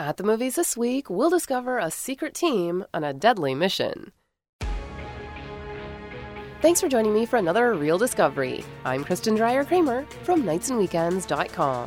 At the movies this week, we'll discover a secret team on a deadly mission. Thanks for joining me for another Real Discovery. I'm Kristen Dreyer-Kramer from nightsandweekends.com.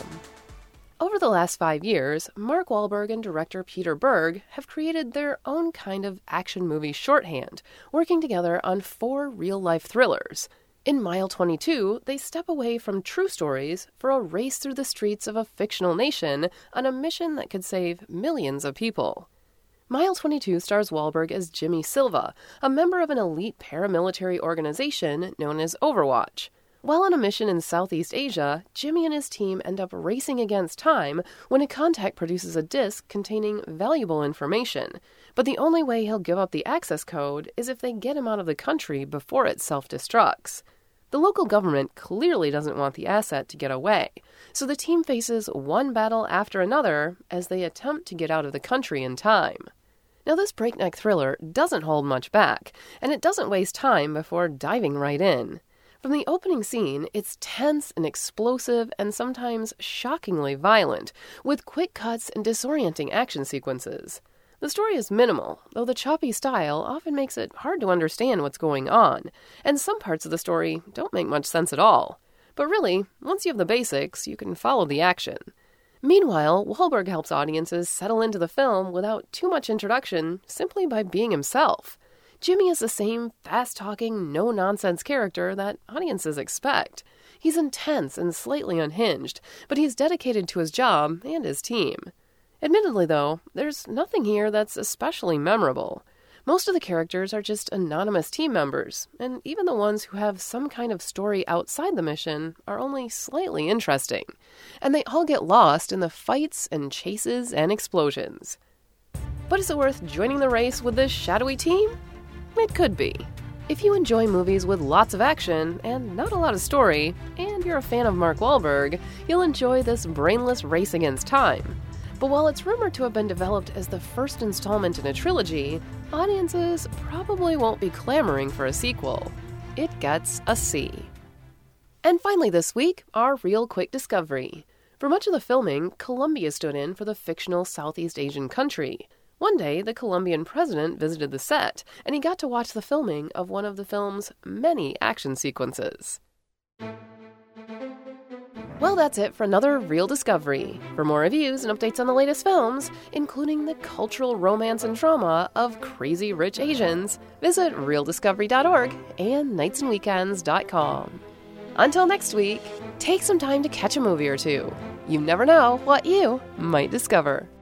Over the last 5 years, Mark Wahlberg and director Peter Berg have created their own kind of action movie shorthand, working together on 4 real-life thrillers. In Mile 22, they step away from true stories for a race through the streets of a fictional nation on a mission that could save millions of people. Mile 22 stars Wahlberg as Jimmy Silva, a member of an elite paramilitary organization known as Overwatch. While on a mission in Southeast Asia, Jimmy and his team end up racing against time when a contact produces a disk containing valuable information. But the only way he'll give up the access code is if they get him out of the country before it self-destructs. The local government clearly doesn't want the asset to get away, so the team faces one battle after another as they attempt to get out of the country in time. Now, this breakneck thriller doesn't hold much back, and it doesn't waste time before diving right in. From the opening scene, it's tense and explosive and sometimes shockingly violent, with quick cuts and disorienting action sequences. The story is minimal, though the choppy style often makes it hard to understand what's going on, and some parts of the story don't make much sense at all. But really, once you have the basics, you can follow the action. Meanwhile, Wahlberg helps audiences settle into the film without too much introduction, simply by being himself. Jimmy is the same fast-talking, no-nonsense character that audiences expect. He's intense and slightly unhinged, but he's dedicated to his job and his team. Admittedly, though, there's nothing here that's especially memorable. Most of the characters are just anonymous team members, and even the ones who have some kind of story outside the mission are only slightly interesting. And they all get lost in the fights and chases and explosions. But is it worth joining the race with this shadowy team? It could be. If you enjoy movies with lots of action and not a lot of story, and you're a fan of Mark Wahlberg, you'll enjoy this brainless race against time. But while it's rumored to have been developed as the first installment in a trilogy, audiences probably won't be clamoring for a sequel. It gets a C. And finally this week, our real quick discovery. For much of the filming, Colombia stood in for the fictional Southeast Asian country. One day, the Colombian president visited the set, and he got to watch the filming of one of the film's many action sequences. Well, that's it for another Real Discovery. For more reviews and updates on the latest films, including the cultural romance and drama of Crazy Rich Asians, visit realdiscovery.org and nightsandweekends.com. Until next week, take some time to catch a movie or two. You never know what you might discover.